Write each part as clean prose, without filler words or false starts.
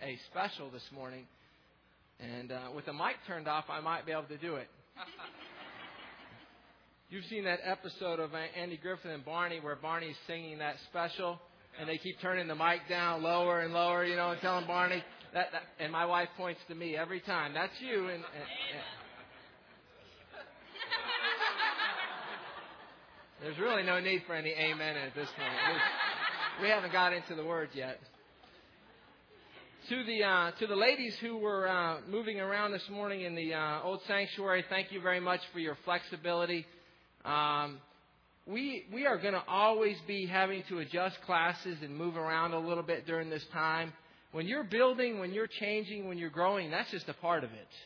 a special this morning. And with the mic turned off, I might be able to do it. You've seen that episode of Andy Griffith and Barney where Barney's singing that special, and they keep turning the mic down lower and lower, and telling Barney that, and my wife points to me every time. That's you. And there's really no need for any amen at this point. We haven't got into the words yet. To the ladies who were moving around this morning in the old sanctuary, thank you very much for your flexibility. We are going to always be having to adjust classes and move around a little bit during this time. When you're building, when you're changing, when you're growing, that's just a part of it.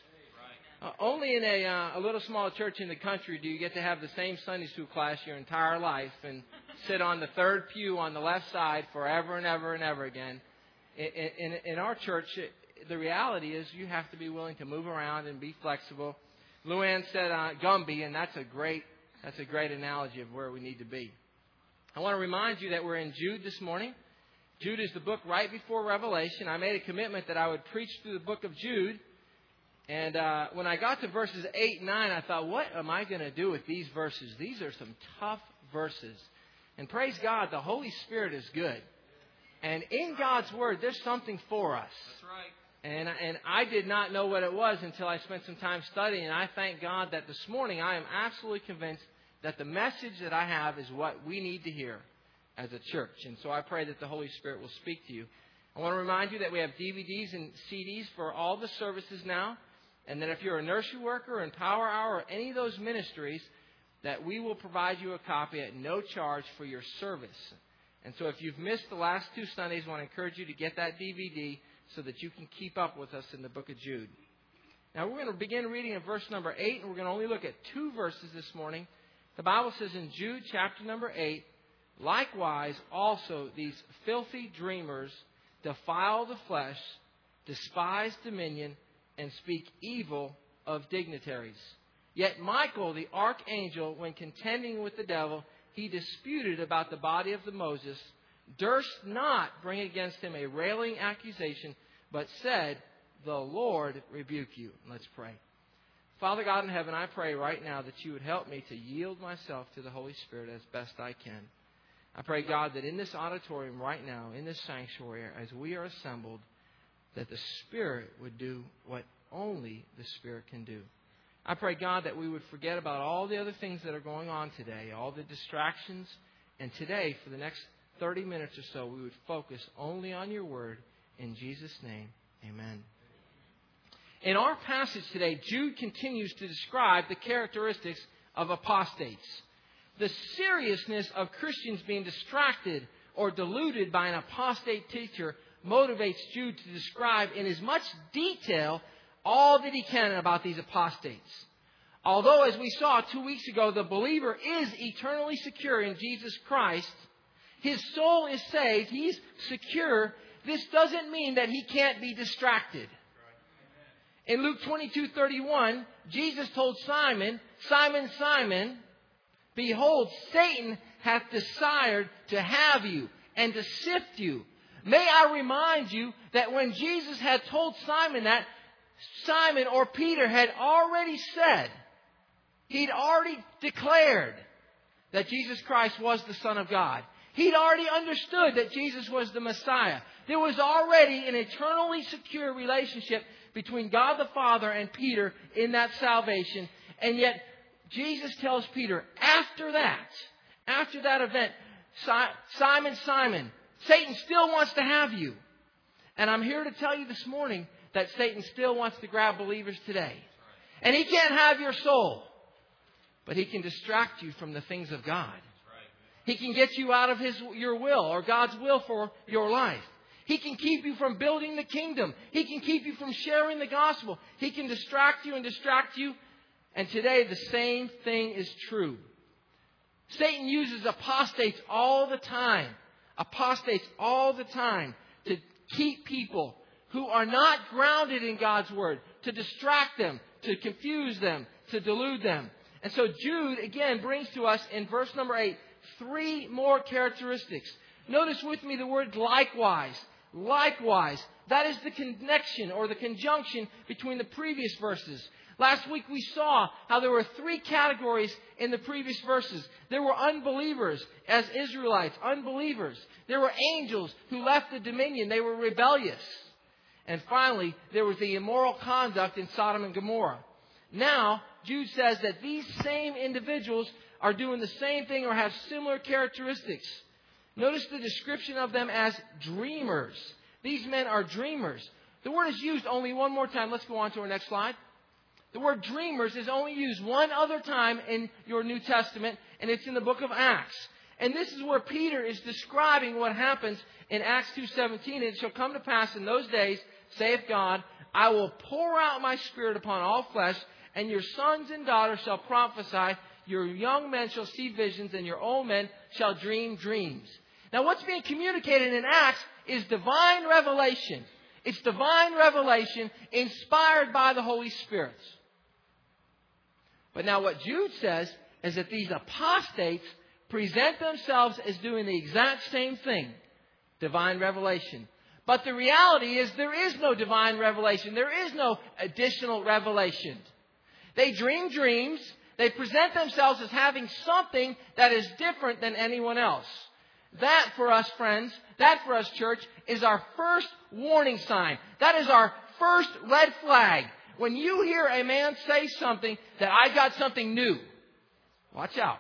Only in a little small church in the country do you get to have the same Sunday school class your entire life and sit on the third pew on the left side forever and ever and ever again. In our church, the reality is you have to be willing to move around and be flexible. Luann said Gumby, and that's a great analogy of where we need to be. I want to remind you that we're in Jude this morning. Jude is the book right before Revelation. I made a commitment that I would preach through the book of Jude. And when I got to verses 8 and 9, I thought, what am I going to do with these verses? These are some tough verses. And praise God, the Holy Spirit is good. And in God's Word, there's something for us. That's right. And I did not know what it was until I spent some time studying. And I thank God that this morning I am absolutely convinced that the message that I have is what we need to hear as a church. And so I pray that the Holy Spirit will speak to you. I want to remind you that we have DVDs and CDs for all the services now. And that if you're a nursery worker in Power Hour or any of those ministries, that we will provide you a copy at no charge for your service. And so if you've missed the last 2 Sundays, I want to encourage you to get that DVD so that you can keep up with us in the book of Jude. Now we're going to begin reading at verse number 8, and we're going to only look at 2 verses this morning. The Bible says in Jude chapter number 8, likewise also these filthy dreamers defile the flesh, despise dominion, and speak evil of dignitaries. Yet Michael, the archangel, when contending with the devil, he disputed about the body of the Moses, durst not bring against him a railing accusation, but said, the Lord rebuke you. Let's pray. Father God in heaven, I pray right now that you would help me to yield myself to the Holy Spirit as best I can. I pray, God, that in this auditorium right now, in this sanctuary, as we are assembled, that the Spirit would do what only the Spirit can do. I pray, God, that we would forget about all the other things that are going on today, all the distractions. And today, for the next 30 minutes or so, we would focus only on your word. In Jesus' name, amen. In our passage today, Jude continues to describe the characteristics of apostates. The seriousness of Christians being distracted or deluded by an apostate teacher motivates Jude to describe in as much detail all that he can about these apostates. Although, as we saw 2 weeks ago, the believer is eternally secure in Jesus Christ, his soul is saved, he's secure, this doesn't mean that he can't be distracted. In Luke 22:31, Jesus told Simon, Simon, Simon, behold, Satan hath desired to have you and to sift you. May I remind you that when Jesus had told Simon that, Simon or Peter had already said, he'd already declared that Jesus Christ was the Son of God. He'd already understood that Jesus was the Messiah. There was already an eternally secure relationship between God the Father and Peter in that salvation. And yet Jesus tells Peter, after that event, Simon, Simon, Satan still wants to have you. And I'm here to tell you this morning that Satan still wants to grab believers today. And he can't have your soul. But he can distract you from the things of God. He can get you out of your will or God's will for your life. He can keep you from building the kingdom. He can keep you from sharing the gospel. He can distract you. And today the same thing is true. Satan uses apostates all the time. To keep people who are not grounded in God's word, to distract them, to confuse them, to delude them. And so Jude, again, brings to us in verse number 8, 3 more characteristics. Notice with me the word likewise. Likewise. That is the connection or the conjunction between the previous verses. Last week we saw how there were 3 categories in the previous verses. There were unbelievers as Israelites, unbelievers. There were angels who left the dominion. They were rebellious. And finally, there was the immoral conduct in Sodom and Gomorrah. Now, Jude says that these same individuals are doing the same thing or have similar characteristics. Notice the description of them as dreamers. These men are dreamers. The word is used only one more time. Let's go on to our next slide. The word dreamers is only used one other time in your New Testament, and it's in the book of Acts. And this is where Peter is describing what happens in Acts 2:17. It shall come to pass in those days, saith God, I will pour out my Spirit upon all flesh, and your sons and daughters shall prophesy, your young men shall see visions, and your old men shall dream dreams. Now what's being communicated in Acts is divine revelation. It's divine revelation inspired by the Holy Spirit. But now what Jude says is that these apostates present themselves as doing the exact same thing. Divine revelation. But the reality is there is no divine revelation. There is no additional revelation. They dream dreams. They present themselves as having something that is different than anyone else. That for us, friends, that for us, church, is our first warning sign. That is our first red flag. When you hear a man say something that I got something new, watch out.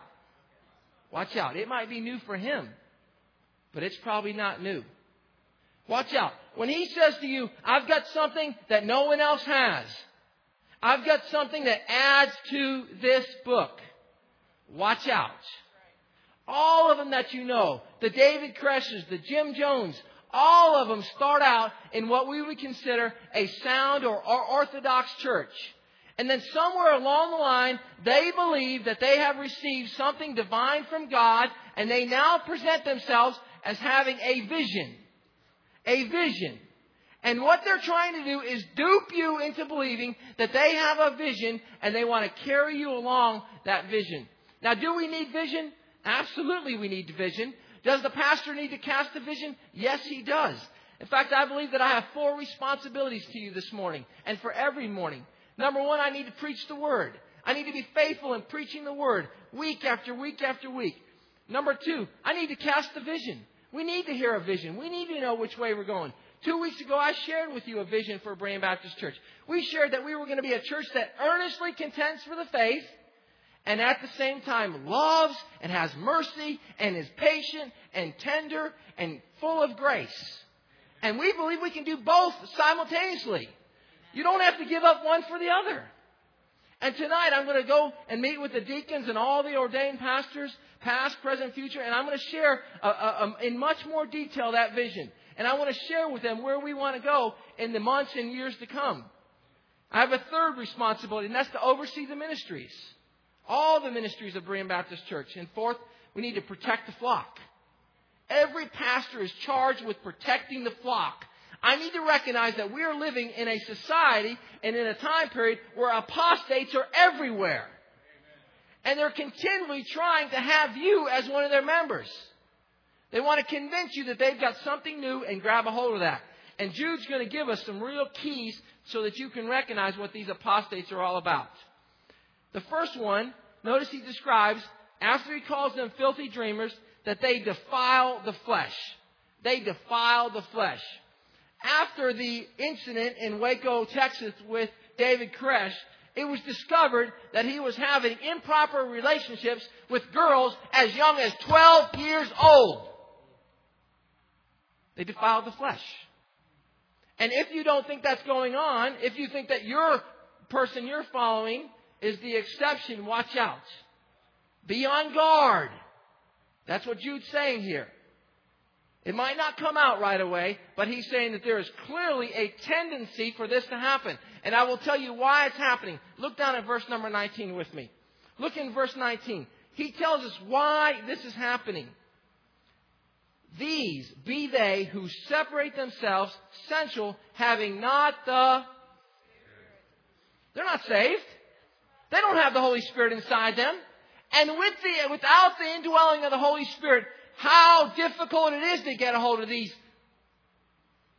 Watch out. It might be new for him, but it's probably not new. Watch out. When he says to you, I've got something that no one else has. I've got something that adds to this book. Watch out. All of them that you know, the David Koreshes, the Jim Jones, all of them start out in what we would consider a sound or orthodox church. And then somewhere along the line, they believe that they have received something divine from God, and they now present themselves as having a vision. A vision. And what they're trying to do is dupe you into believing that they have a vision, and they want to carry you along that vision. Now, do we need vision? Absolutely we need vision. Does the pastor need to cast a vision? Yes, he does. In fact, I believe that I have 4 responsibilities to you this morning and for every morning. Number 1, I need to preach the Word. I need to be faithful in preaching the Word week after week after week. Number 2, I need to cast the vision. We need to hear a vision. We need to know which way we're going. 2 weeks ago, I shared with you a vision for Berean Baptist Church. We shared that we were going to be a church that earnestly contends for the faith, and at the same time loves and has mercy and is patient and tender and full of grace. And we believe we can do both simultaneously. You don't have to give up one for the other. And tonight I'm going to go and meet with the deacons and all the ordained pastors, past, present, future, and I'm going to share in much more detail that vision. And I want to share with them where we want to go in the months and years to come. I have a 3rd responsibility, and that's to oversee the ministries. All the ministries of Berean Baptist Church. And 4th, we need to protect the flock. Every pastor is charged with protecting the flock. I need to recognize that we are living in a society and in a time period where apostates are everywhere. And they're continually trying to have you as one of their members. They want to convince you that they've got something new and grab a hold of that. And Jude's going to give us some real keys so that you can recognize what these apostates are all about. The first one, notice he describes, after he calls them filthy dreamers, that they defile the flesh. They defile the flesh. After the incident in Waco, Texas with David Koresh, it was discovered that he was having improper relationships with girls as young as 12 years old. They defiled the flesh. And if you don't think that's going on, if you think that your person you're following is the exception, watch out. Be on guard. That's what Jude's saying here. It might not come out right away, but he's saying that there is clearly a tendency for this to happen. And I will tell you why it's happening. Look down at verse number 19 with me. Look in verse 19. He tells us why this is happening. These be they who separate themselves sensual, having not the... They're not saved. They don't have the Holy Spirit inside them. And without the indwelling of the Holy Spirit, how difficult it is to get a hold of these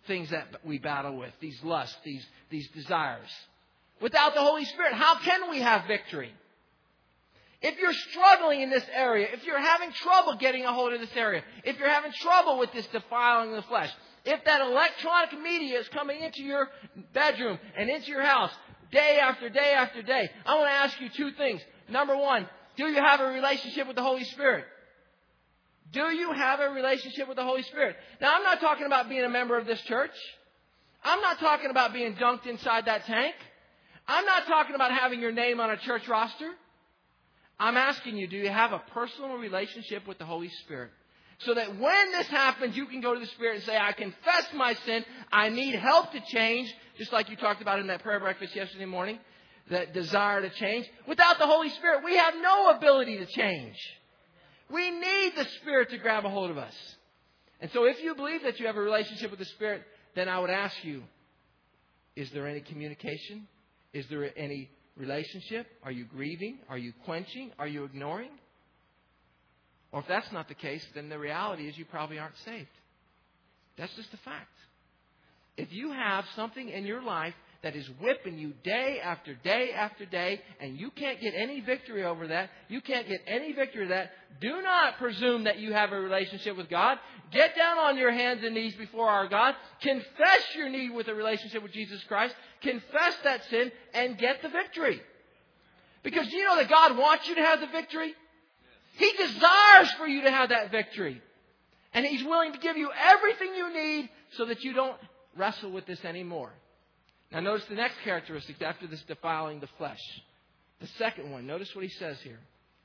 things that we battle with, these lusts, these desires. Without the Holy Spirit, how can we have victory? If you're struggling in this area, if you're having trouble getting a hold of this area, if you're having trouble with this defiling of the flesh, if that electronic media is coming into your bedroom and into your house day after day after day, I want to ask you two things. Number one, do you have a relationship with the Holy Spirit? Do you have a relationship with the Holy Spirit? Now, I'm not talking about being a member of this church. I'm not talking about being dunked inside that tank. I'm not talking about having your name on a church roster. I'm asking you, do you have a personal relationship with the Holy Spirit? So that when this happens, you can go to the Spirit and say, I confess my sin. I need help to change. Just like you talked about in that prayer breakfast yesterday morning. That desire to change. Without the Holy Spirit, we have no ability to change. We need the Spirit to grab a hold of us. And so if you believe that you have a relationship with the Spirit, then I would ask you, is there any communication? Is there any relationship? Are you grieving? Are you quenching? Are you ignoring? Or if that's not the case, then the reality is you probably aren't saved. That's just a fact. If you have something in your life that is whipping you day after day after day, and you can't get any victory over that, you can't get any victory of that, do not presume that you have a relationship with God. Get down on your hands and knees before our God. Confess your need with a relationship with Jesus Christ. Confess that sin and get the victory. Because you know that God wants you to have the victory? He desires for you to have that victory. And He's willing to give you everything you need so that you don't wrestle with this anymore. Now notice the next characteristic after this defiling the flesh. The second one, notice what he says here.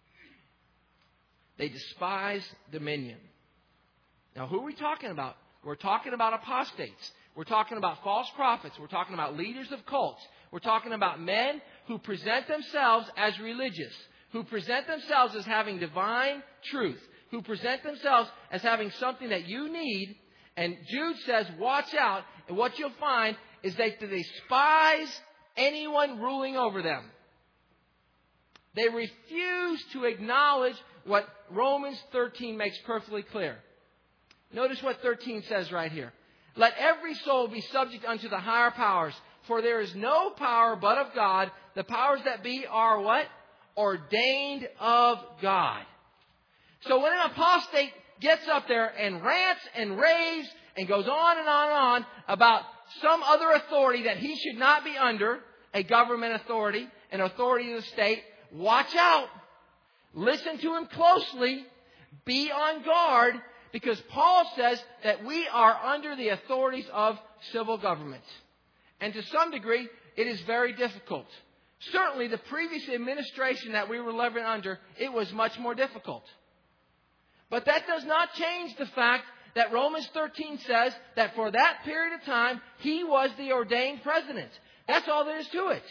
They despise dominion. Now who are we talking about? We're talking about apostates. We're talking about false prophets. We're talking about leaders of cults. We're talking about men who present themselves as religious, who present themselves as having divine truth, who present themselves as having something that you need. And Jude says, watch out. And what you'll find is they despise anyone ruling over them. They refuse to acknowledge what Romans 13 makes perfectly clear. Notice what 13 says right here. Let every soul be subject unto the higher powers, for there is no power but of God. The powers that be are what? Ordained of God. So when an apostate gets up there and rants and raves and goes on and on and on about some other authority that he should not be under, a government authority, an authority of the state, watch out. Listen to him closely. Be on guard, because Paul says that we are under the authorities of civil government. And to some degree, it is very difficult. Certainly, the previous administration that we were living under, it was much more difficult. But that does not change the fact that Romans 13 says that for that period of time, he was the ordained president. That's all there is to it.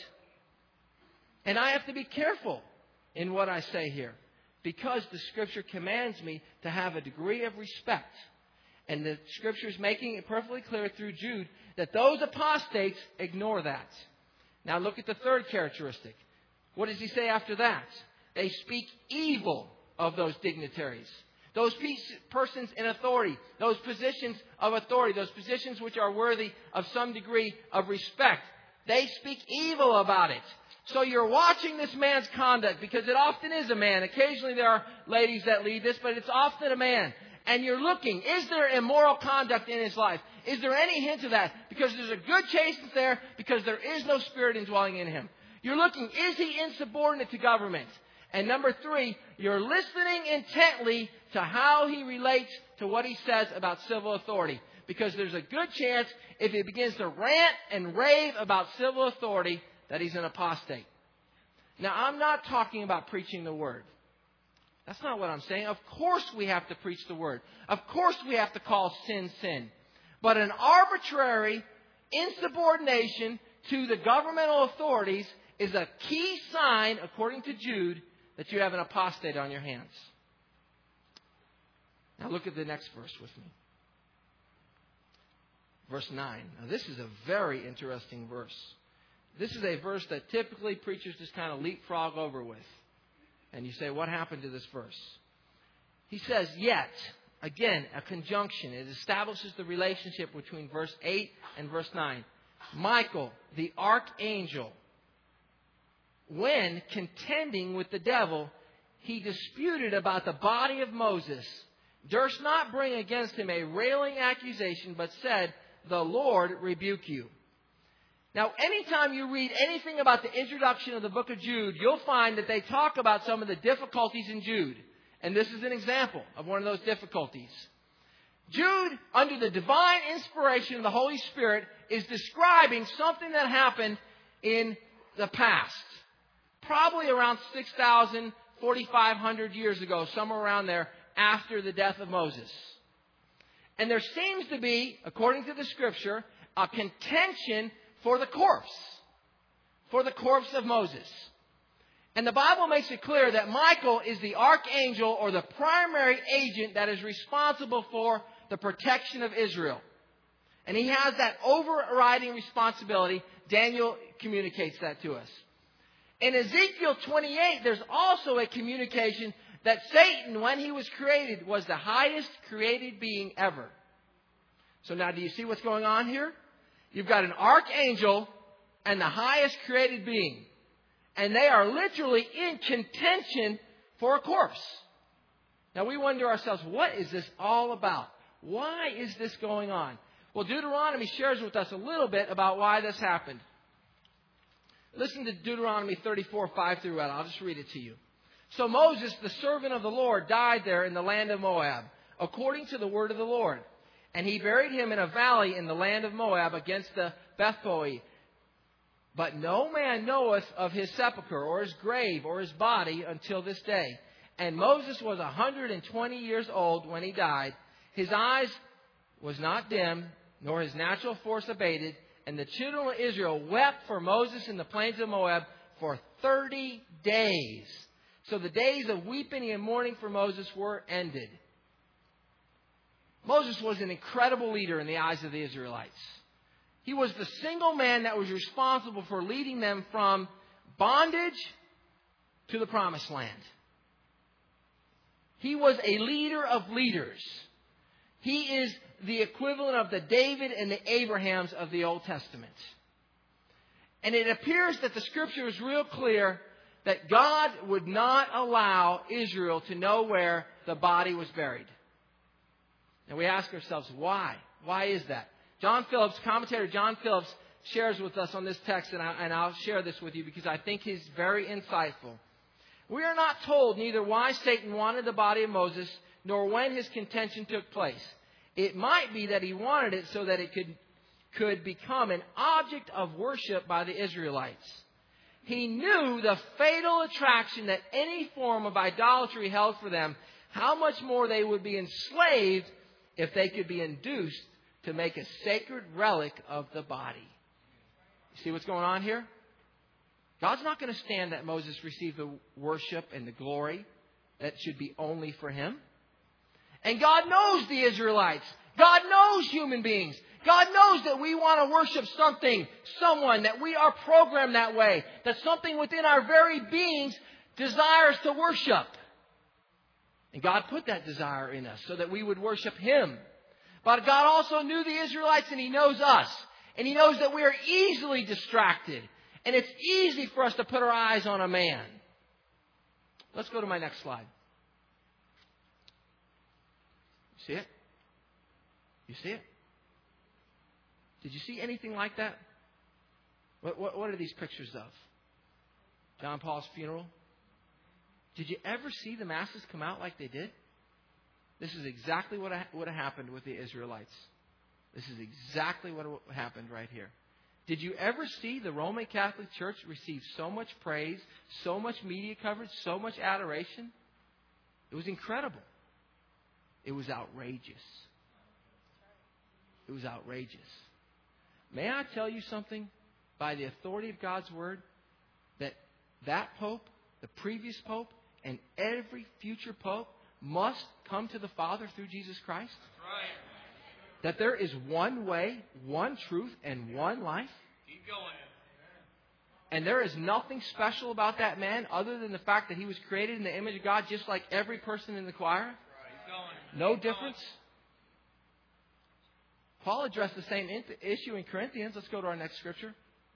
And I have to be careful in what I say here, because the Scripture commands me to have a degree of respect. And the Scripture is making it perfectly clear through Jude that those apostates ignore that. Now look at the third characteristic. What does he say after that? They speak evil of those dignitaries. Those persons in authority, those positions of authority, those positions which are worthy of some degree of respect. They speak evil about it. So you're watching this man's conduct, because it often is a man. Occasionally there are ladies that lead this, but it's often a man. And you're looking, is there immoral conduct in his life? Is there any hint of that? Because there's a good chasteness there, because there is no spirit indwelling in him. You're looking, is he insubordinate to government? And number three, you're listening intently to how he relates to what he says about civil authority. Because there's a good chance if he begins to rant and rave about civil authority that he's an apostate. Now, I'm not talking about preaching the Word. That's not what I'm saying. Of course we have to preach the Word. Of course we have to call sin, sin. But an arbitrary insubordination to the governmental authorities is a key sign, according to Jude, that you have an apostate on your hands. Now look at the next verse with me. Verse 9. Now this is a very interesting verse. This is a verse that typically preachers just kind of leapfrog over with. And you say, what happened to this verse? He says, yet. Again, a conjunction. It establishes the relationship between verse 8 and verse 9. Michael, the archangel, when contending with the devil, he disputed about the body of Moses, durst not bring against him a railing accusation, but said, "The Lord rebuke you." Now, anytime you read anything about the introduction of the book of Jude, you'll find that they talk about some of the difficulties in Jude. And this is an example of one of those difficulties. Jude, under the divine inspiration of the Holy Spirit, is describing something that happened in the past. Probably around 6,000, 4,500 years ago, somewhere around there, after the death of Moses. And there seems to be, according to the Scripture, a contention for the corpse of Moses. And the Bible makes it clear that Michael is the archangel or the primary agent that is responsible for the protection of Israel. And he has that overriding responsibility. Daniel communicates that to us. In Ezekiel 28, there's also a communication that Satan, when he was created, was the highest created being ever. So now do you see what's going on here? You've got an archangel and the highest created being. And they are literally in contention for a corpse. Now we wonder to ourselves, what is this all about? Why is this going on? Well, Deuteronomy shares with us a little bit about why this happened. Listen to Deuteronomy 34, 5 through 8. I'll just read it to you. So Moses, the servant of the Lord, died there in the land of Moab, according to the word of the Lord. And he buried him in a valley in the land of Moab against the Beth-peor. But no man knoweth of his sepulchre or his grave or his body until this day. And Moses was 120 years old when he died. His eyes was not dim, nor his natural force abated. And the children of Israel wept for Moses in the plains of Moab for 30 days. So the days of weeping and mourning for Moses were ended. Moses was an incredible leader in the eyes of the Israelites. He was the single man that was responsible for leading them from bondage to the promised land. He was a leader of leaders. He is the equivalent of the David and the Abrahams of the Old Testament. And it appears that the Scripture is real clear that God would not allow Israel to know where the body was buried. And we ask ourselves, why? Why is that? Commentator John Phillips shares with us on this text, and I'll share this with you because I think he's very insightful. We are not told neither why Satan wanted the body of Moses, nor when his contention took place. It might be that he wanted it so that it could become an object of worship by the Israelites. He knew the fatal attraction that any form of idolatry held for them, how much more they would be enslaved if they could be induced to make a sacred relic of the body. You see what's going on here? God's not going to stand that Moses received the worship and the glory that should be only for him. And God knows the Israelites. God knows human beings. God knows that we want to worship something, someone, that we are programmed that way, that something within our very beings desires to worship. And God put that desire in us so that we would worship Him. But God also knew the Israelites, and He knows us. And He knows that we are easily distracted. And it's easy for us to put our eyes on a man. Let's go to my next slide. You see it? You see it? Did you see anything like that? What are these pictures of? John Paul's funeral? Did you ever see the masses come out like they did? This is exactly what happened with the Israelites. This is exactly what happened right here. Did you ever see the Roman Catholic Church receive so much praise, so much media coverage, so much adoration? It was incredible. It was outrageous. It was outrageous. May I tell you something? By the authority of God's Word, that Pope, the previous Pope, and every future Pope must come to the Father through Jesus Christ? That's right. That there is one way, one truth, and one life? Keep going. And there is nothing special about that man other than the fact that he was created in the image of God just like every person in the choir? Keep going. No difference. Paul addressed the same issue in Corinthians. Let's go to our next scripture.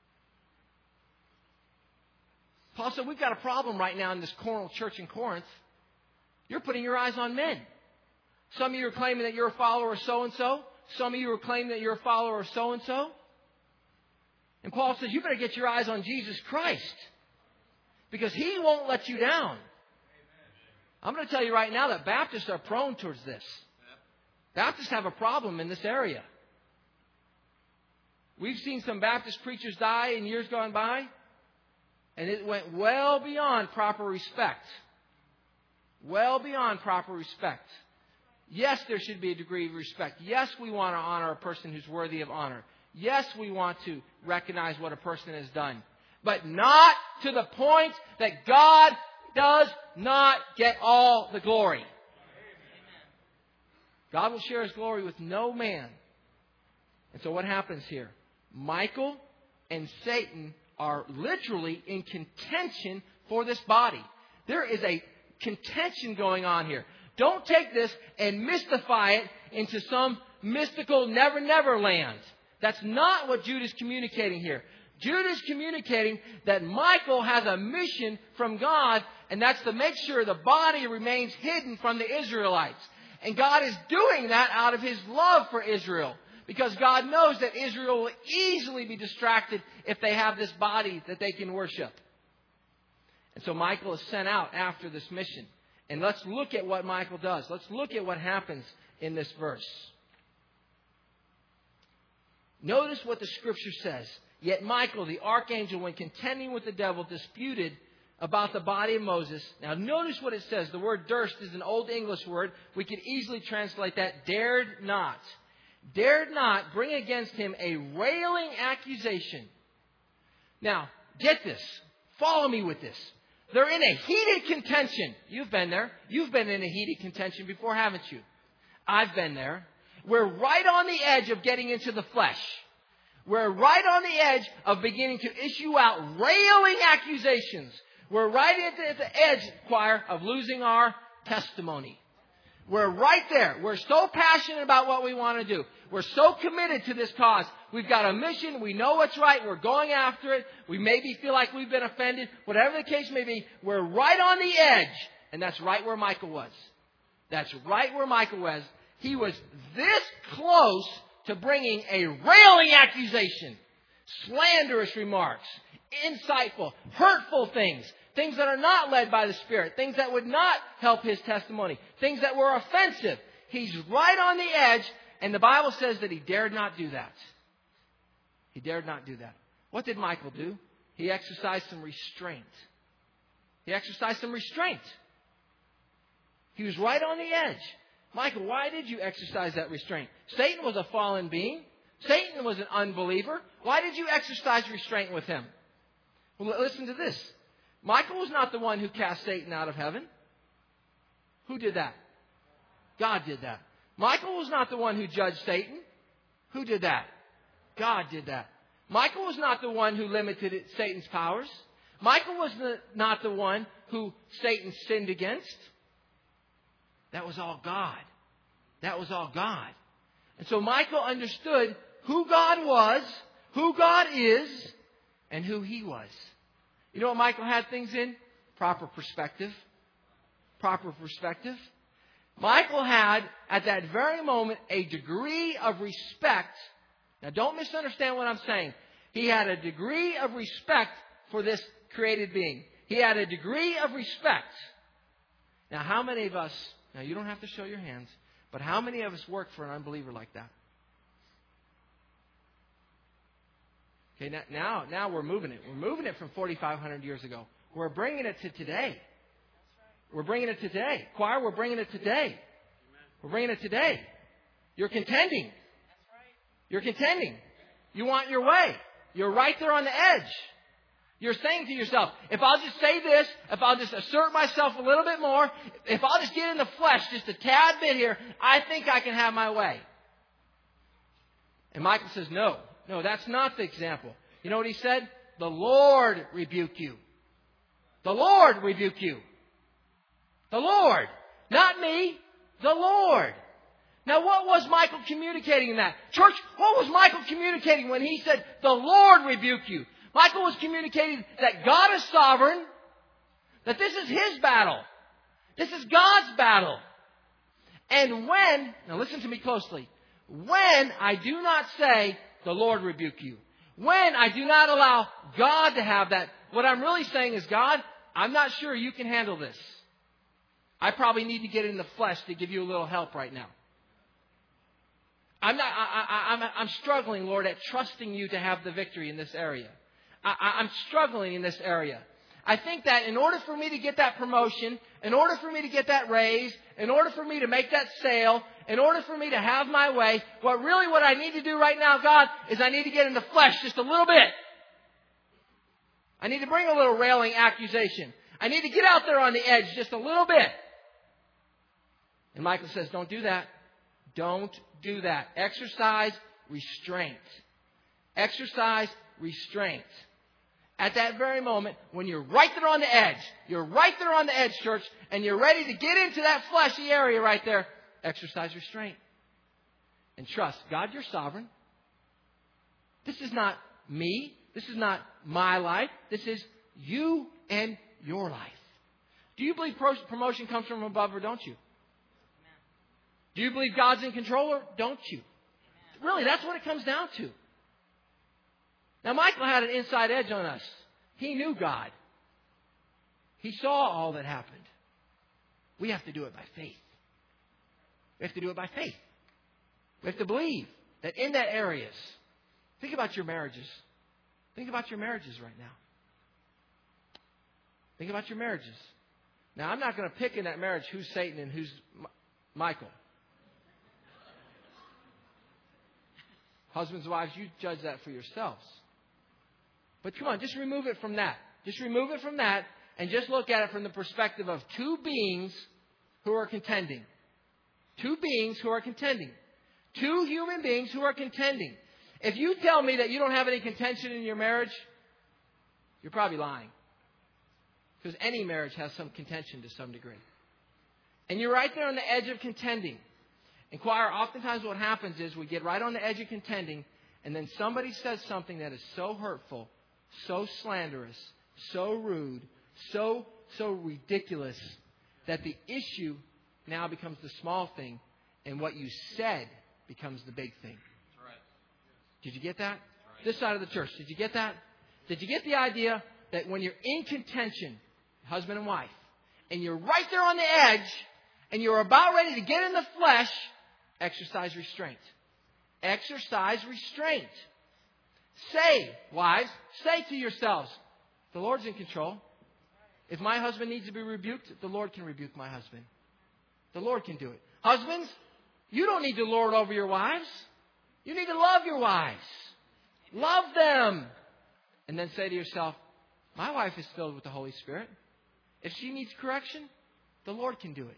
Paul said, we've got a problem right now in this Corinth church in Corinth. You're putting your eyes on men. Some of you are claiming that you're a follower of so-and-so. Some of you are claiming that you're a follower of so-and-so. And Paul says, you better get your eyes on Jesus Christ, because He won't let you down. I'm going to tell you right now that Baptists are prone towards this. Baptists have a problem in this area. We've seen some Baptist preachers die in years gone by, and it went well beyond proper respect. Well beyond proper respect. Yes, there should be a degree of respect. Yes, we want to honor a person who's worthy of honor. Yes, we want to recognize what a person has done. But not to the point that God does not get all the glory. God will share His glory with no man. And so what happens here? Michael and Satan are literally in contention for this body. There is a contention going on here. Don't take this and mystify it into some mystical never land. That's not what Jude is communicating here. Jude is communicating that Michael has a mission from God, and that's to make sure the body remains hidden from the Israelites. And God is doing that out of His love for Israel, because God knows that Israel will easily be distracted if they have this body that they can worship. And so Michael is sent out after this mission. And let's look at what Michael does. Let's look at what happens in this verse. Notice what the Scripture says. Yet Michael, the archangel, when contending with the devil, disputed about the body of Moses. Now notice what it says. The word durst is an Old English word. We could easily translate that dared not. Dared not bring against him a railing accusation. Now, get this. Follow me with this. They're in a heated contention. You've been there. You've been in a heated contention before, haven't you? I've been there. We're right on the edge of getting into the flesh. We're right on the edge of beginning to issue out railing accusations. We're right at the edge, choir, of losing our testimony. We're right there. We're so passionate about what we want to do. We're so committed to this cause. We've got a mission. We know what's right. We're going after it. We maybe feel like we've been offended. Whatever the case may be, we're right on the edge. And that's right where Michael was. That's right where Michael was. He was this close to bringing a railing accusation, slanderous remarks, insightful, hurtful things, things that are not led by the Spirit, things that would not help his testimony, things that were offensive. He's right on the edge, and the Bible says that he dared not do that. He dared not do that. What did Michael do? He exercised some restraint. He exercised some restraint. He was right on the edge. Michael, why did you exercise that restraint? Satan was a fallen being. Satan was an unbeliever. Why did you exercise restraint with him? Well, listen to this. Michael was not the one who cast Satan out of heaven. Who did that? God did that. Michael was not the one who judged Satan. Who did that? God did that. Michael was not the one who limited Satan's powers. Michael was not the one who Satan sinned against. That was all God. That was all God. And so Michael understood who God was, who God is, and who he was. You know what Michael had things in? Proper perspective. Proper perspective. Michael had, at that very moment, a degree of respect. Now, don't misunderstand what I'm saying. He had a degree of respect for this created being. He had a degree of respect. Now, how many of us, now you don't have to show your hands, but how many of us work for an unbeliever like that? Okay, now we're moving it. We're moving it from 4,500 years ago. We're bringing it to today. We're bringing it today. Choir, we're bringing it today. We're bringing it today. You're contending. You're contending. You want your way. You're right there on the edge. You're saying to yourself, if I'll just say this, if I'll just assert myself a little bit more, if I'll just get in the flesh just a tad bit here, I think I can have my way. And Michael says, no, that's not the example. You know what he said? The Lord rebuke you. The Lord rebuke you. The Lord. Not me. The Lord. Now, what was Michael communicating in that? Church, what was Michael communicating when he said, the Lord rebuke you? Michael was communicating that God is sovereign, that this is His battle. This is God's battle. And now listen to me closely, when I do not say, the Lord rebuke you, when I do not allow God to have that, what I'm really saying is, God, I'm not sure you can handle this. I probably need to get in the flesh to give you a little help right now. I'm struggling, Lord, at trusting you to have the victory in this area. I'm struggling in this area. I think that in order for me to get that promotion, in order for me to get that raise, in order for me to make that sale, in order for me to have my way, what I need to do right now, God, is I need to get in the flesh just a little bit. I need to bring a little railing accusation. I need to get out there on the edge just a little bit. And Michael says, don't do that. Don't do that. Exercise restraint. Exercise restraint. At that very moment, when you're right there on the edge, church, and you're ready to get into that fleshy area right there, exercise restraint. And trust, God, you're sovereign. This is not me. This is not my life. This is you and your life. Do you believe promotion comes from above or don't you? Do you believe God's in control or don't you? Really, that's what it comes down to. Now, Michael had an inside edge on us. He knew God. He saw all that happened. We have to do it by faith. We have to do it by faith. We have to believe that in that areas. Think about your marriages. Think about your marriages right now. Think about your marriages. Now, I'm not going to pick in that marriage who's Satan and who's Michael. Husbands, wives, you judge that for yourselves. But come on, just remove it from that. Just remove it from that and just look at it from the perspective of two beings who are contending. Two beings who are contending. Two human beings who are contending. If you tell me that you don't have any contention in your marriage, you're probably lying. Because any marriage has some contention to some degree. And you're right there on the edge of contending. And choir, oftentimes what happens is we get right on the edge of contending, and then somebody says something that is so hurtful, so slanderous, so rude, so ridiculous, that the issue now becomes the small thing, and what you said becomes the big thing. That's right. Did you get that? Right. This side of the church, did you get that? Did you get the idea that when you're in contention, husband and wife, and you're right there on the edge, and you're about ready to get in the flesh, exercise restraint. Exercise restraint. Say, wives, say to yourselves, the Lord's in control. If my husband needs to be rebuked, the Lord can rebuke my husband. The Lord can do it. Husbands, you don't need to lord over your wives. You need to love your wives. Love them. And then say to yourself, my wife is filled with the Holy Spirit. If she needs correction, the Lord can do it.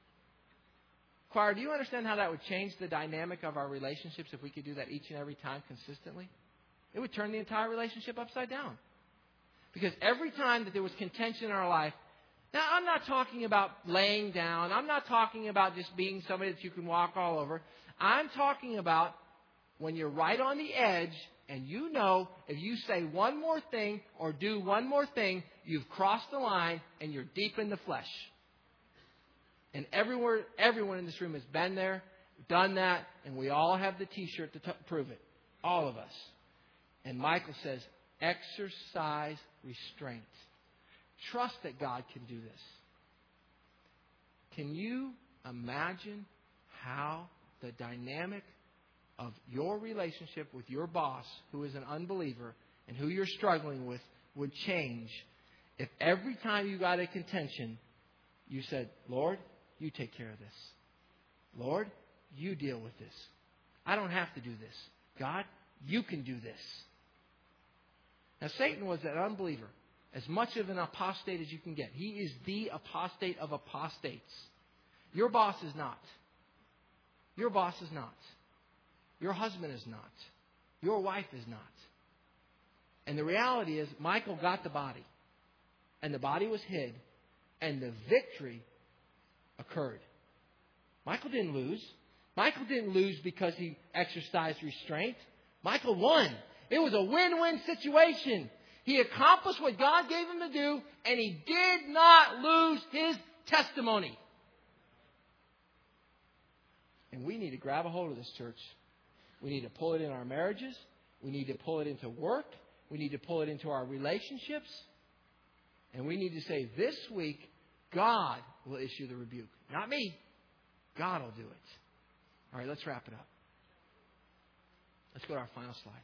Choir, do you understand how that would change the dynamic of our relationships if we could do that each and every time consistently? It would turn the entire relationship upside down. Because every time that there was contention in our life, now I'm not talking about laying down. I'm not talking about just being somebody that you can walk all over. I'm talking about when you're right on the edge and you know if you say one more thing or do one more thing, you've crossed the line and you're deep in the flesh. And everyone in this room has been there, done that, and we all have the T-shirt to prove it. All of us. And Michael says, exercise restraint. Trust that God can do this. Can you imagine how the dynamic of your relationship with your boss, who is an unbeliever, and who you're struggling with, would change if every time you got a contention, you said, Lord, you take care of this. Lord, you deal with this. I don't have to do this. God, you can do this. Now, Satan was an unbeliever, as much of an apostate as you can get. He is the apostate of apostates. Your boss is not. Your boss is not. Your husband is not. Your wife is not. And the reality is, Michael got the body. And the body was hid. And the victory occurred. Michael didn't lose. Michael didn't lose because he exercised restraint. Michael won. It was a win-win situation. He accomplished what God gave him to do, and he did not lose his testimony. And we need to grab a hold of this, church. We need to pull it in our marriages. We need to pull it into work. We need to pull it into our relationships. And we need to say, this week, God will issue the rebuke. Not me. God will do it. All right, let's wrap it up. Let's go to our final slide.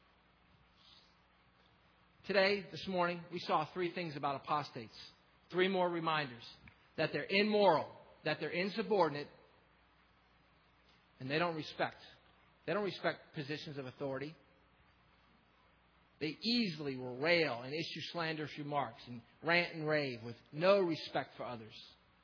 Today, this morning, we saw 3 things about apostates. 3 more reminders. That they're immoral, that they're insubordinate, and they don't respect. They don't respect positions of authority. They easily will rail and issue slanderous remarks and rant and rave with no respect for others.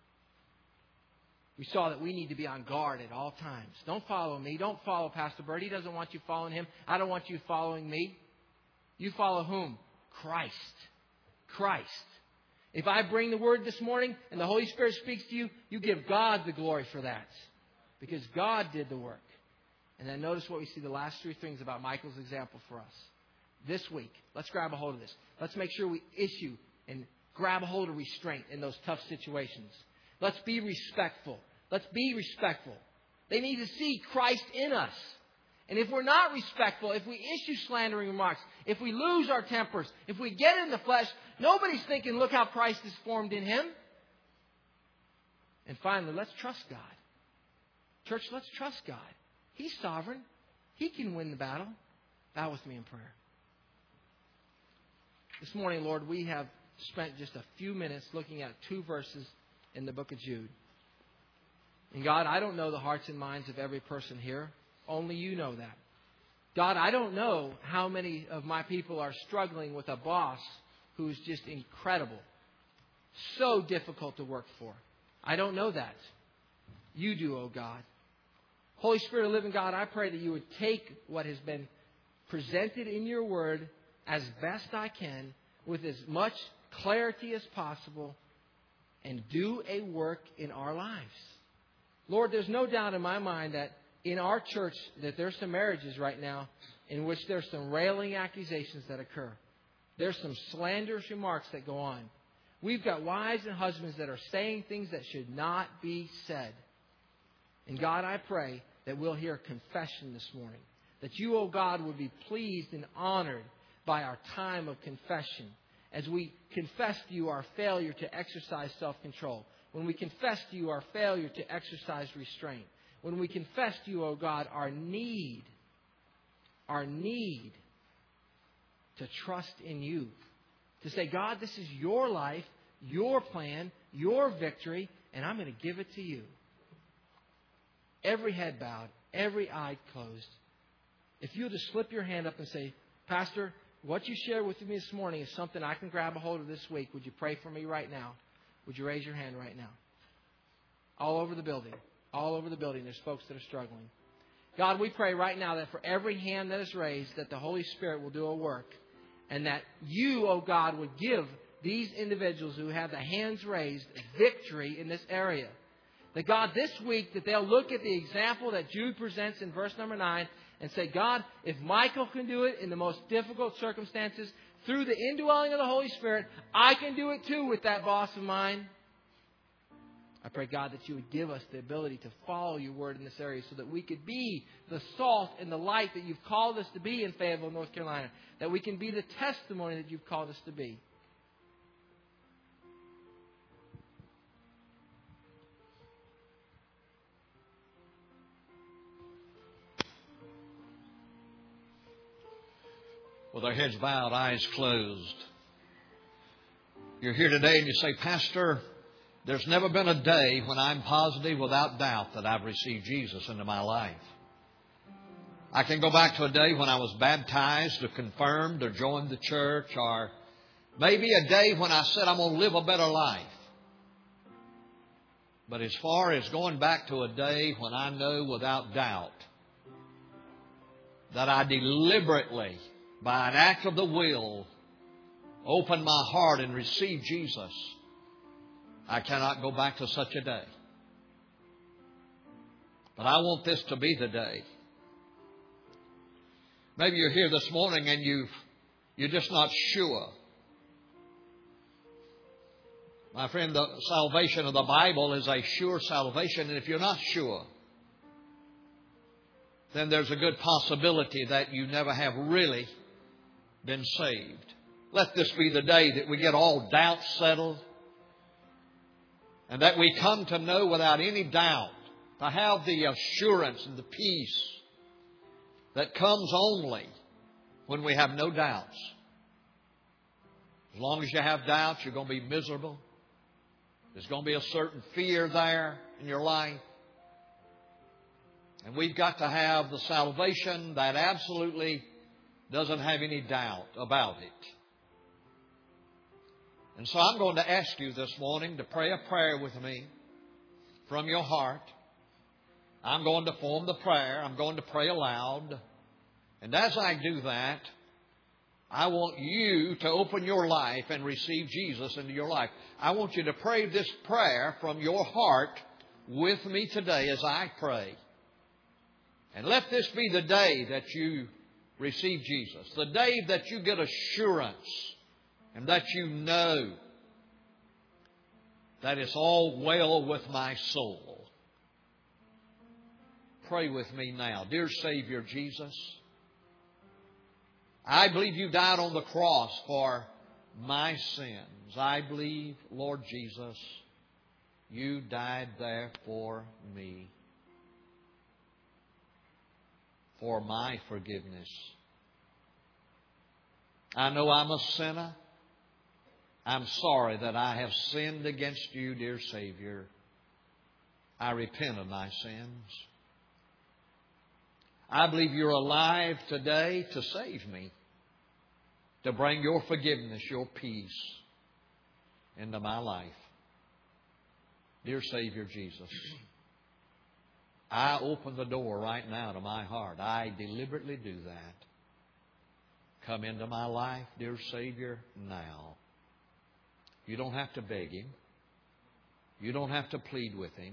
We saw that we need to be on guard at all times. Don't follow me. Don't follow Pastor Bert. He doesn't want you following him. I don't want you following me. You follow whom? Christ. Christ. If I bring the word this morning and the Holy Spirit speaks to you, you give God the glory for that. Because God did the work. And then notice what we see the last 3 things about Michael's example for us. This week, let's grab a hold of this. Let's make sure we issue and grab a hold of restraint in those tough situations. Let's be respectful. Let's be respectful. They need to see Christ in us. And if we're not respectful, if we issue slandering remarks, if we lose our tempers, if we get in the flesh, nobody's thinking, look how Christ is formed in him. And finally, let's trust God. Church, let's trust God. He's sovereign. He can win the battle. Bow with me in prayer. This morning, Lord, we have spent just a few minutes looking at 2 verses in the book of Jude. And God, I don't know the hearts and minds of every person here. Only you know that. God, I don't know how many of my people are struggling with a boss who's just incredible. So difficult to work for. I don't know that. You do, oh God. Holy Spirit of living God, I pray that you would take what has been presented in your word as best I can with as much clarity as possible and do a work in our lives. Lord, there's no doubt in my mind that in our church that there's some marriages right now in which there's some railing accusations that occur. There's some slanderous remarks that go on. We've got wives and husbands that are saying things that should not be said. And God, I pray that we'll hear confession this morning. That you, oh God, would be pleased and honored by our time of confession. As we confess to you our failure to exercise self-control. When we confess to you our failure to exercise restraint. When we confess to you, oh God, our need to trust in you. To say, God, this is your life, your plan, your victory, and I'm going to give it to you. Every head bowed, every eye closed. If you were to slip your hand up and say, Pastor, what you shared with me this morning is something I can grab a hold of this week. Would you pray for me right now? Would you raise your hand right now? All over the building. All over the building, there's folks that are struggling. God, we pray right now that for every hand that is raised, that the Holy Spirit will do a work. And that you, oh God, would give these individuals who have the hands raised victory in this area. That God, this week, that they'll look at the example that Jude presents in verse number 9 and say, God, if Michael can do it in the most difficult circumstances, through the indwelling of the Holy Spirit, I can do it too with that boss of mine. I pray, God, that you would give us the ability to follow your word in this area so that we could be the salt and the light that you've called us to be in Fayetteville, North Carolina. That we can be the testimony that you've called us to be. With our heads bowed, eyes closed. You're here today and you say, Pastor, there's never been a day when I'm positive without doubt that I've received Jesus into my life. I can go back to a day when I was baptized or confirmed or joined the church, or maybe a day when I said I'm going to live a better life. But as far as going back to a day when I know without doubt that I deliberately, by an act of the will, opened my heart and received Jesus, I cannot go back to such a day. But I want this to be the day. Maybe you're here this morning and you're just not sure. My friend, the salvation of the Bible is a sure salvation. And if you're not sure, then there's a good possibility that you never have really been saved. Let this be the day that we get all doubts settled and that we come to know without any doubt, to have the assurance and the peace that comes only when we have no doubts. As long as you have doubts, you're going to be miserable. There's going to be a certain fear there in your life. And we've got to have the salvation that absolutely doesn't have any doubt about it. And so I'm going to ask you this morning to pray a prayer with me from your heart. I'm going to form the prayer. I'm going to pray aloud. And as I do that, I want you to open your life and receive Jesus into your life. I want you to pray this prayer from your heart with me today as I pray. And let this be the day that you receive Jesus. The day that you get assurance and that you know that it's all well with my soul. Pray with me now. Dear Savior Jesus, I believe you died on the cross for my sins. I believe, Lord Jesus, you died there for me, for my forgiveness. I know I'm a sinner. I'm sorry that I have sinned against you, dear Savior. I repent of my sins. I believe you're alive today to save me, to bring your forgiveness, your peace into my life. Dear Savior Jesus, I open the door right now to my heart. I deliberately do that. Come into my life, dear Savior, now. You don't have to beg Him. You don't have to plead with Him.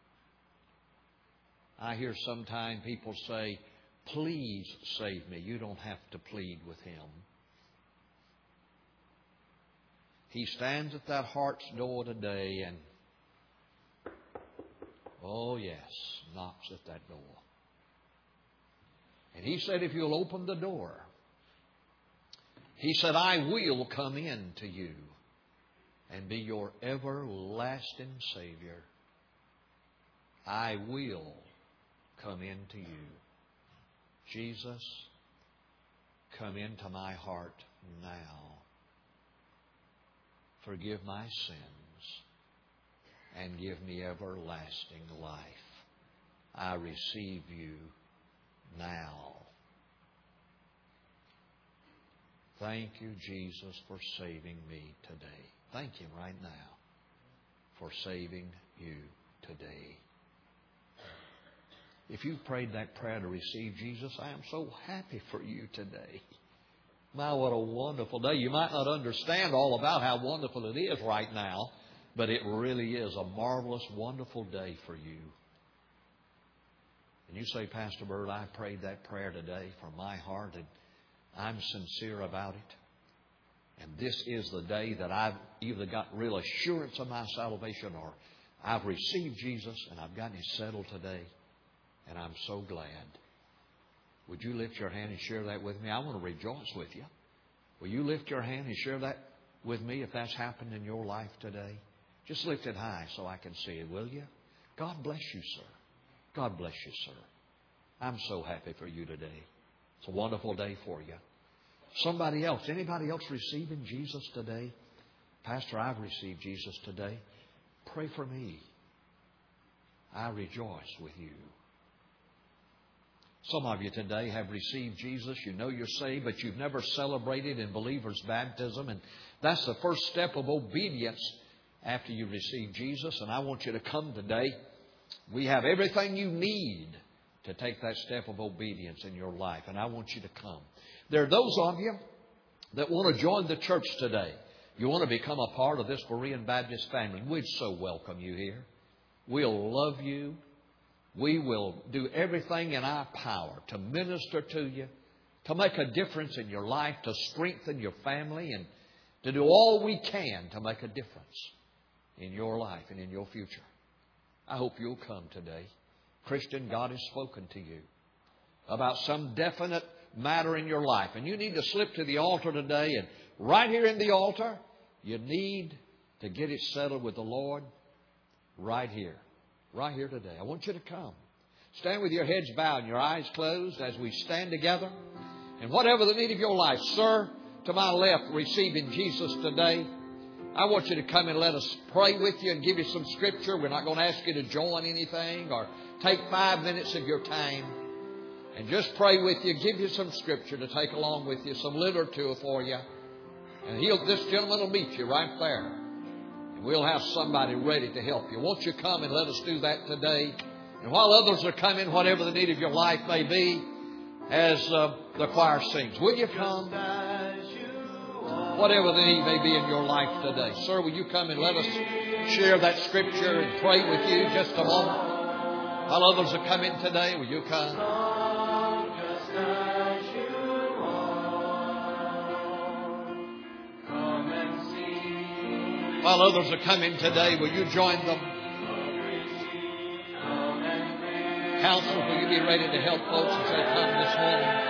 I hear sometimes people say, please save me. You don't have to plead with Him. He stands at that heart's door today and, oh yes, knocks at that door. And He said, if you'll open the door, He said, I will come in to you and be your everlasting Savior. I will come into you. Jesus, come into my heart now. Forgive my sins and give me everlasting life. I receive you now. Thank you, Jesus, for saving me today. Thank Him right now for saving you today. If you've prayed that prayer to receive Jesus, I am so happy for you today. My, what a wonderful day. You might not understand all about how wonderful it is right now, but it really is a marvelous, wonderful day for you. And you say, Pastor Bird, I prayed that prayer today from my heart, and I'm sincere about it. And this is the day that I've either got real assurance of my salvation or I've received Jesus and I've gotten it settled today. And I'm so glad. Would you lift your hand and share that with me? I want to rejoice with you. Will you lift your hand and share that with me if that's happened in your life today? Just lift it high so I can see it, will you? God bless you, sir. God bless you, sir. I'm so happy for you today. It's a wonderful day for you. Somebody else, anybody else receiving Jesus today? Pastor, I've received Jesus today. Pray for me. I rejoice with you. Some of you today have received Jesus. You know you're saved, but you've never celebrated in believer's baptism. And that's the first step of obedience after you receive Jesus. And I want you to come today. We have everything you need to take that step of obedience in your life. And I want you to come. There are those of you that want to join the church today. You want to become a part of this Berean Baptist family. We'd so welcome you here. We'll love you. we will do everything in our power to minister to you, to make a difference in your life, to strengthen your family, and to do all we can to make a difference in your life and in your future. I hope you'll come today. Christian, God has spoken to you about some definite matter in your life, and you need to slip to the altar today, and right here in the altar, you need to get it settled with the Lord right here today. I want you to come. Stand with your heads bowed and your eyes closed as we stand together. And whatever the need of your life, sir, to my left, receiving Jesus today, I want you to come and let us pray with you and give you some Scripture. We're not going to ask you to join anything or take 5 minutes of your time. And just pray with you, give you some Scripture to take along with you, some literature for you. And this gentleman will meet you right there. And we'll have somebody ready to help you. Won't you come and let us do that today? And while others are coming, whatever the need of your life may be, as the choir sings, will you come? Whatever the need may be in your life today. Sir, will you come and let us share that Scripture and pray with you just a moment? While others are coming today, will you come? While others are coming today, will you join them? Counselors, will you be ready to help folks as they come this morning?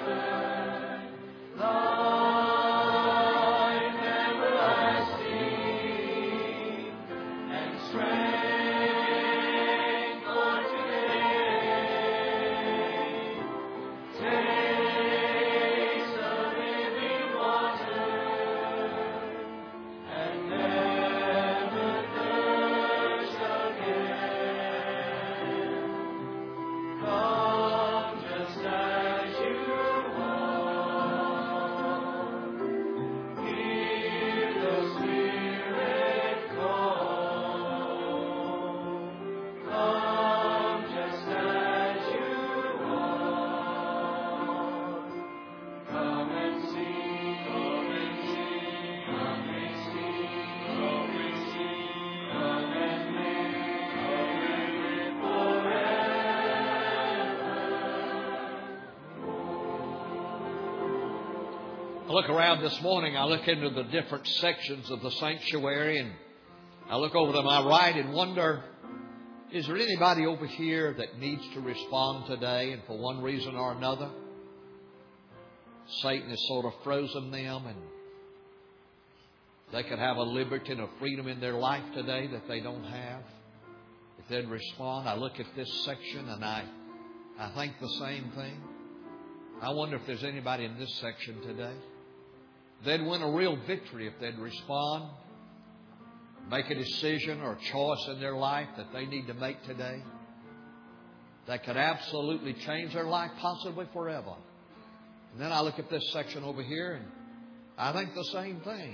I look around this morning, I look into the different sections of the sanctuary, and I look over to my right and wonder, is there anybody over here that needs to respond today, and for one reason or another, Satan has sort of frozen them, and they could have a liberty and a freedom in their life today that they don't have? If they'd respond, I look at this section and I think the same thing. I wonder if there's anybody in this section today. They'd win a real victory if they'd respond, make a decision or a choice in their life that they need to make today that could absolutely change their life, possibly forever. And then I look at this section over here and I think the same thing.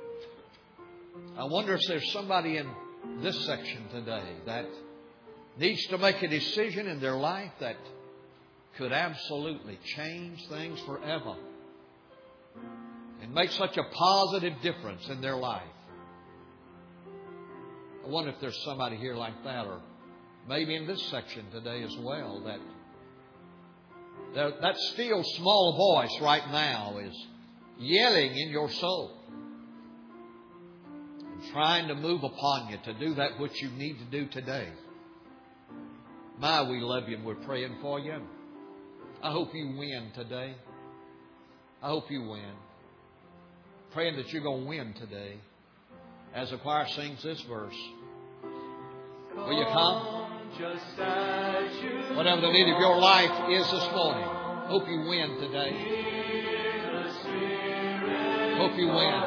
I wonder if there's somebody in this section today that needs to make a decision in their life that could absolutely change things forever and make such a positive difference in their life. I wonder if there's somebody here like that, or maybe in this section today as well, that still small voice right now is yelling in your soul and trying to move upon you to do that which you need to do today. My, we love you and we're praying for you. I hope you win today. I hope you win. Praying that you're going to win today as the choir sings this verse. Will you come? Whatever the need of your life is this morning, hope you win today. Hope you win.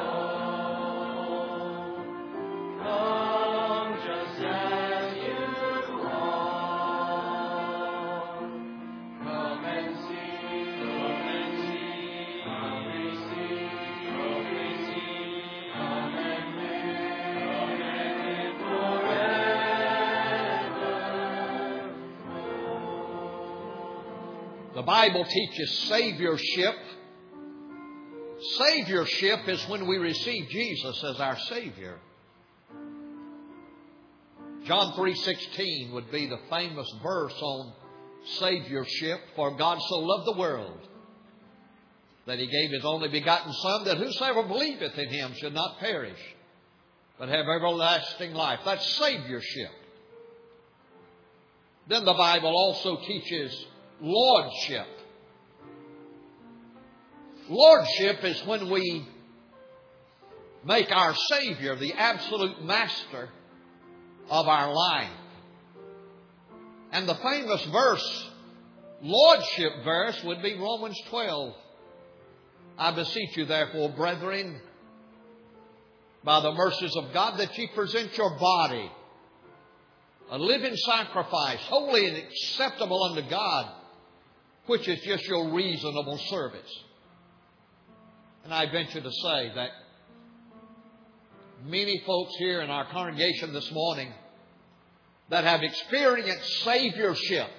The Bible teaches saviorship. Saviorship is when we receive Jesus as our Savior. John 3:16 would be the famous verse on Saviorship. For God so loved the world that He gave His only begotten Son, that whosoever believeth in Him should not perish, but have everlasting life. That's Saviorship. Then the Bible also teaches Lordship. Lordship is when we make our Savior the absolute master of our life. And the famous verse, Lordship verse, would be Romans 12. I beseech you, therefore, brethren, by the mercies of God, that ye present your body a living sacrifice, holy and acceptable unto God, which is just your reasonable service. And I venture to say that many folks here in our congregation this morning that have experienced Saviorship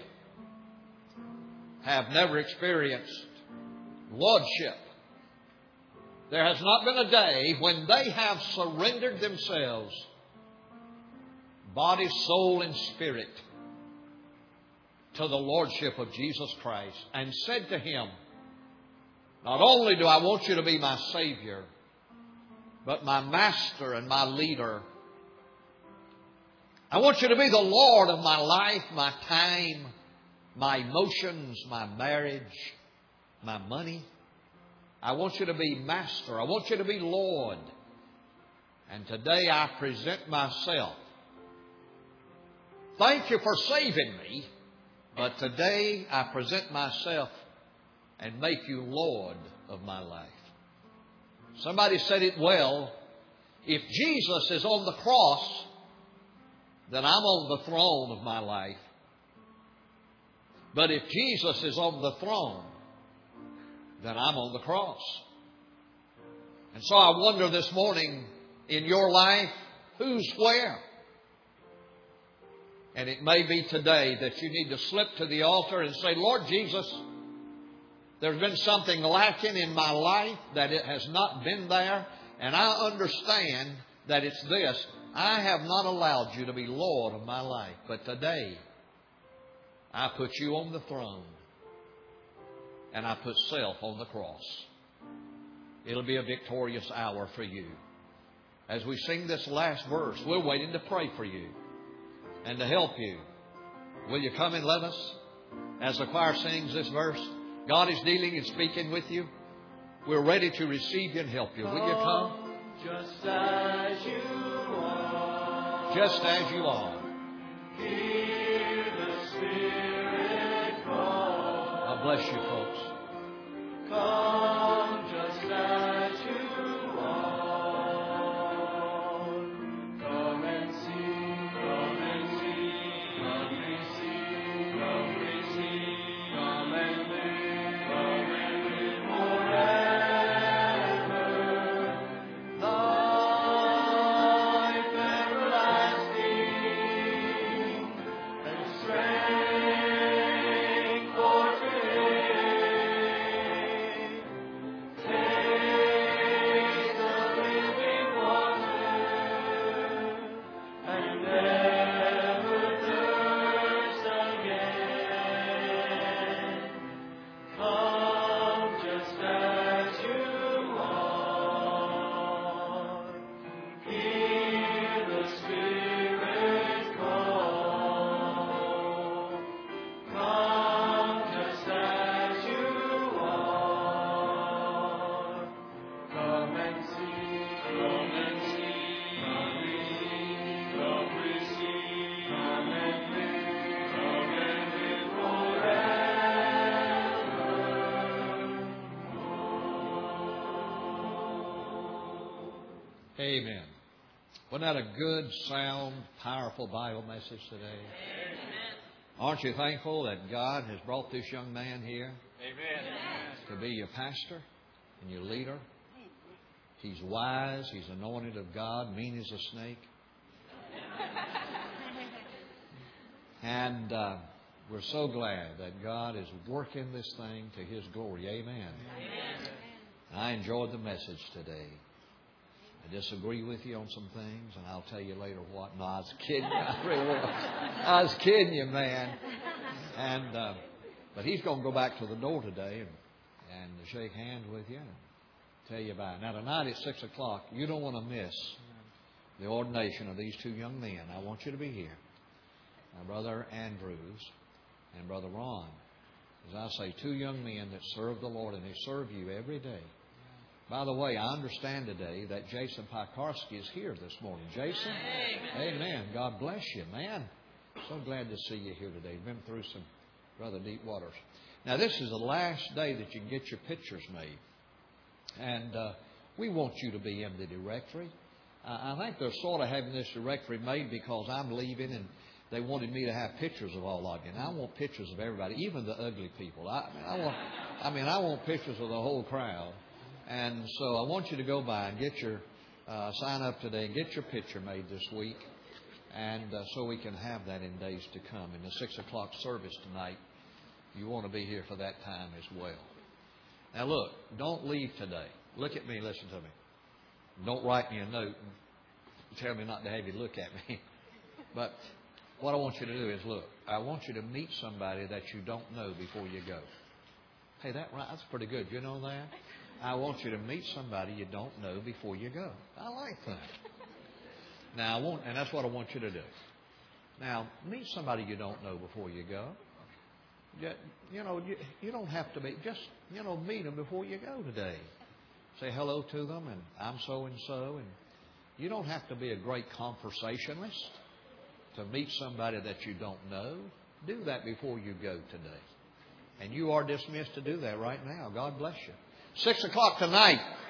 have never experienced Lordship. There has not been a day when they have surrendered themselves, body, soul, and spirit, to the Lordship of Jesus Christ and said to Him, not only do I want you to be my Savior, but my Master and my Leader. I want you to be the Lord of my life, my time, my emotions, my marriage, my money. I want you to be Master. I want you to be Lord. And today I present myself. Thank you for saving me, but today I present myself and make you Lord of my life. Somebody said it well. If Jesus is on the cross, then I'm on the throne of my life. But if Jesus is on the throne, then I'm on the cross. And so I wonder this morning, in your life, who's where? And it may be today that you need to slip to the altar and say, Lord Jesus, there's been something lacking in my life, that it has not been there, and I understand that it's this. I have not allowed you to be Lord of my life, but today I put you on the throne and I put self on the cross. It'll be a victorious hour for you. As we sing this last verse, we're waiting to pray for you and to help you. Will you come and let us, as the choir sings this verse? God is dealing and speaking with you. We're ready to receive you and help you. Will you come? Just as you are. Just as you are. Hear the Spirit call. God bless you, folks. Come just as you are. Come and see. Come and see. Come receive. Come receive. Come and live. Come and live forever. Life everlasting and strength for today. Taste the living water and never thirst again. Come just as you are. Hear the Spirit call. Come just as you are. Come and see. Come and see. Come receive. Come receive. Come and live. Come and live forever. Amen. Wasn't that a good, sound, powerful Bible message today? Aren't you thankful that God has brought this young man here to be your pastor and your leader? He's wise. He's anointed of God. Mean as a snake. And we're so glad that God is working this thing to His glory. Amen. I enjoyed the message today. I disagree with you on some things, and I'll tell you later what. No, I was kidding you. I really was. I was kidding you, man. And but he's going to go back to the door today and shake hands with you and tell you about it. Now, tonight at 6 o'clock, you don't want to miss the ordination of these two young men. I want you to be here. Brother Andrews and Brother Ron. As I say, two young men that serve the Lord, and they serve you every day. By the way, I understand today that Jason Piekarski is here this morning. Jason? Amen. God bless you, man. So glad to see you here today. You've been through some rather deep waters. Now, this is the last day that you can get your pictures made. And we want you to be in the directory. I think they're sort of having this directory made because I'm leaving, and they wanted me to have pictures of all of you. And I want pictures of everybody, even the ugly people. I want pictures of the whole crowd. And so I want you to go by and get your sign up today and get your picture made this week. And so we can have that in days to come. In the 6 o'clock service tonight, you want to be here for that time as well. Now look, don't leave today. Look at me, listen to me. Don't write me a note and tell me not to have you look at me. But what I want you to do is look. I want you to meet somebody that you don't know before you go. Hey, that's pretty good. You know that? I want you to meet somebody you don't know before you go. I like that. Now, and that's what I want you to do. Now, meet somebody you don't know before you go. You don't have to meet them before you go today. Say hello to them, and I'm so-and-so. And you don't have to be a great conversationalist to meet somebody that you don't know. Do that before you go today. And you are dismissed to do that right now. God bless you. 6 o'clock tonight.